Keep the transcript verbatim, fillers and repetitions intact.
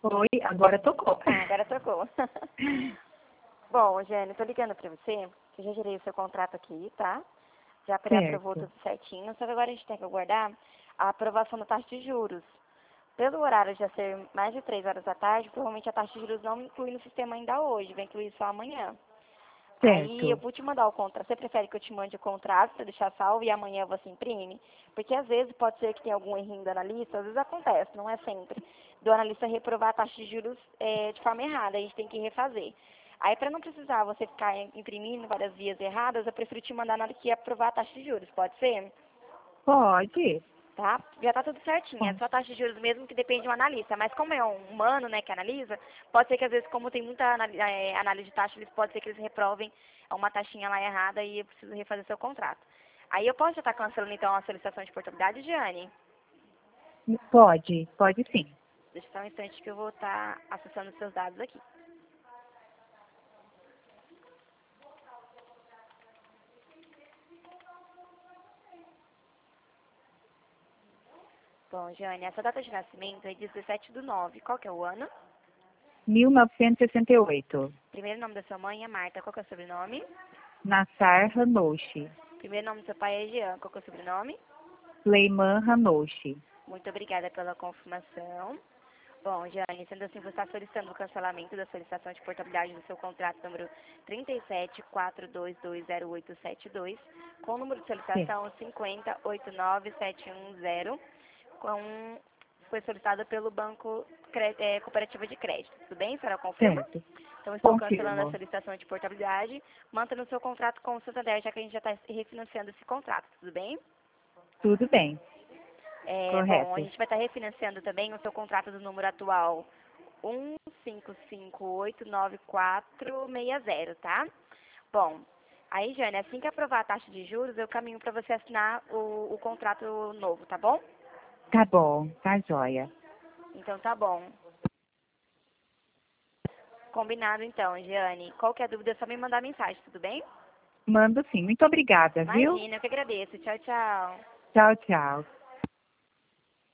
Oi, agora tocou. Ah, agora tocou. Bom, Jane, tô ligando pra você, que eu já gerei o seu contrato aqui, tá? Já pré-aprovou Certo. tudo certinho, só que agora a gente tem que aguardar a aprovação da taxa de juros. Pelo horário já ser mais de três horas da tarde, provavelmente a taxa de juros não inclui no sistema ainda hoje, vai incluir só amanhã. Aí eu Certo. vou te mandar o contrato. Você prefere que eu te mande o contrato para deixar salvo e amanhã você imprime? Porque às vezes pode ser que tenha algum errinho do analista, às vezes acontece, não é sempre. Do analista reprovar a taxa de juros é, de forma errada, a gente tem que refazer. Aí para não precisar você ficar imprimindo várias vias erradas, eu prefiro te mandar na hora que aprovar a taxa de juros, pode ser? Pode. Tá? Já tá tudo certinho, é Pode. só a taxa de juros mesmo que depende do analista. Mas como é um humano, né, que analisa, pode ser que às vezes, como tem muita anali- eh, análise de taxa, eles pode ser que eles reprovem uma taxinha lá errada e eu preciso refazer seu contrato. Aí eu posso já estar cancelando então a solicitação de portabilidade, Giane? Pode, pode sim. Deixa só um instante que eu vou estar acessando os seus dados aqui. Bom, Giane, essa data de nascimento é dezessete do nove. Qual que é o ano? mil novecentos e sessenta e oito. Primeiro nome da sua mãe é Marta. Qual que é o sobrenome? Nassar Hanoshi. Primeiro nome do seu pai é Jean. Qual que é o sobrenome? Leiman Hanoshi. Muito obrigada pela confirmação. Bom, Jane, sendo assim, você está solicitando o cancelamento da solicitação de portabilidade do seu contrato número trinta e sete, quatro dois dois zero oito sete dois, com o número de Sim. solicitação cinco zero oito nove sete um zero, com, foi solicitado pelo Banco Cre- eh, Cooperativa de Crédito. Tudo bem? A senhora confirma? Certo. Então, estou cancelando a Confirmo. solicitação de portabilidade, mantendo o seu contrato com o Santander, já que a gente já está refinanciando esse contrato. Tudo bem? Tudo bem. É, bom, a Correto. gente vai estar refinanciando também o seu contrato do número atual um cinco cinco oito nove quatro seis zero, tá? Bom, aí, Jane, assim que aprovar a taxa de juros, eu caminho para você assinar o, o contrato novo, tá bom? Tá bom, tá joia. Então tá bom. Combinado então, Jeane. Qualquer dúvida é só me mandar mensagem, tudo bem? Mando sim. Muito obrigada, viu? Imagina, eu que agradeço. Tchau, tchau. Tchau, tchau.